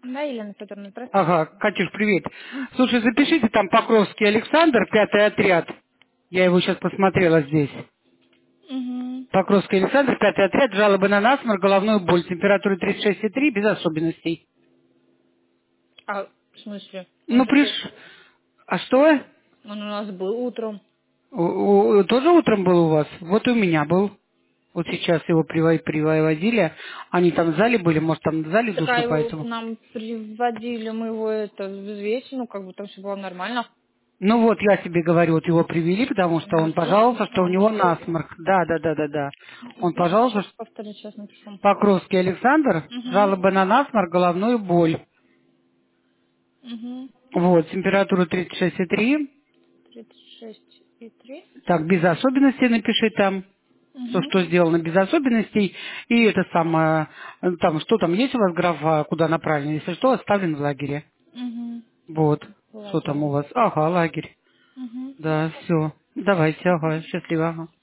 Да, Елена Федоровна, здравствуйте. Ага, Катюш, привет. Слушай, запишите там Покровский Александр, 5-й отряд. Я его сейчас посмотрела здесь. Угу. Покровский Александр, 5-й отряд, жалобы на насморк, головную боль, температура 36,3, без особенностей. А, в смысле? Он Ну, же был. А что? Он у нас был утром. Тоже утром был у вас? Вот и у меня был. Вот сейчас его приводили. Они там в зале были, может, там в зале Так, а душно, его к поэтому... нам приводили, мы его это взвесили, ну, как бы там все было нормально. Ну вот, я тебе говорю, вот его привели, потому что Ну, он слушайте, пожаловался, что у он него что? насморк. Да. Он Я пожаловался, сейчас повторю, сейчас напишу. Покровский Александр, Угу. жалобы на насморк, головную боль. Угу. Вот, температура 36,3. 36,3. Так, без особенностей напиши там, Угу. что сделано без особенностей. И это самое, там, что там есть у вас графа, куда направлено, если что, оставлен в лагере. Угу. Вот, что там Лагерь. у вас? Ага, лагерь. Угу. Да, все. Давайте, ага, счастливо, ага.